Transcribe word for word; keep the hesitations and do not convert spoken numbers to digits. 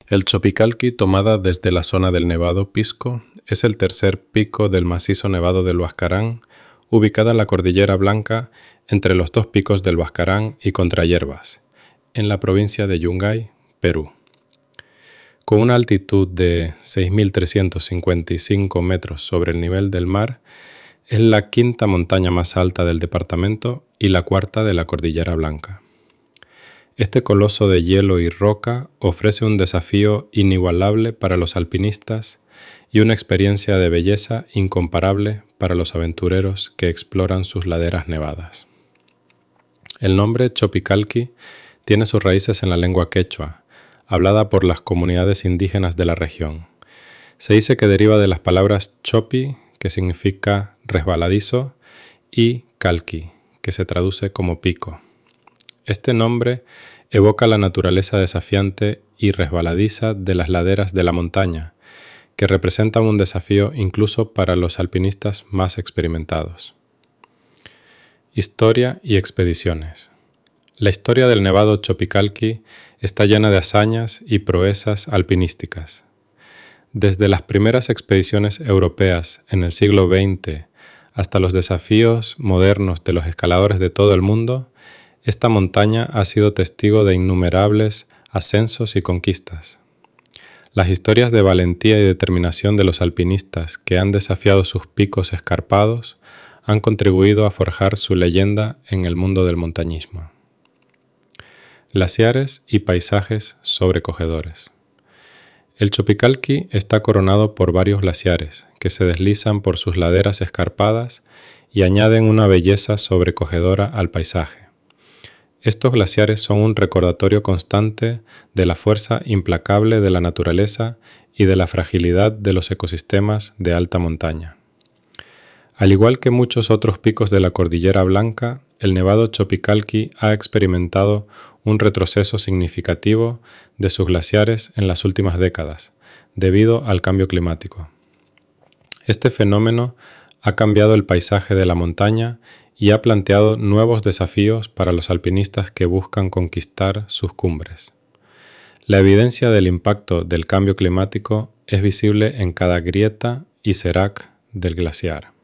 El Chopicalqui, tomada desde la zona del Nevado Pisco, es el tercer pico del macizo nevado del Huascarán, ubicada en la Cordillera Blanca entre los dos picos del Huascarán y Contrayerbas, en la provincia de Yungay, Perú. Con una altitud de seis mil trescientos cincuenta y cinco metros sobre el nivel del mar, es la quinta montaña más alta del departamento y la cuarta de la Cordillera Blanca. Este coloso de hielo y roca ofrece un desafío inigualable para los alpinistas y una experiencia de belleza incomparable para los aventureros que exploran sus laderas nevadas. El nombre Chopicalqui tiene sus raíces en la lengua quechua, hablada por las comunidades indígenas de la región. Se dice que deriva de las palabras chopi, que significa resbaladizo, y calqui, que se traduce como pico. Este nombre evoca la naturaleza desafiante y resbaladiza de las laderas de la montaña, que representan un desafío incluso para los alpinistas más experimentados. Historia y expediciones. La historia del Nevado Chopicalqui está llena de hazañas y proezas alpinísticas. Desde las primeras expediciones europeas en el siglo veinte hasta los desafíos modernos de los escaladores de todo el mundo, esta montaña ha sido testigo de innumerables ascensos y conquistas. Las historias de valentía y determinación de los alpinistas que han desafiado sus picos escarpados han contribuido a forjar su leyenda en el mundo del montañismo. Glaciares y paisajes sobrecogedores. El Chopicalqui está coronado por varios glaciares que se deslizan por sus laderas escarpadas y añaden una belleza sobrecogedora al paisaje. Estos glaciares son un recordatorio constante de la fuerza implacable de la naturaleza y de la fragilidad de los ecosistemas de alta montaña. Al igual que muchos otros picos de la Cordillera Blanca, el Nevado Chopicalqui ha experimentado un retroceso significativo de sus glaciares en las últimas décadas, debido al cambio climático. Este fenómeno ha cambiado el paisaje de la montaña y ha planteado nuevos desafíos para los alpinistas que buscan conquistar sus cumbres. La evidencia del impacto del cambio climático es visible en cada grieta y serac del glaciar.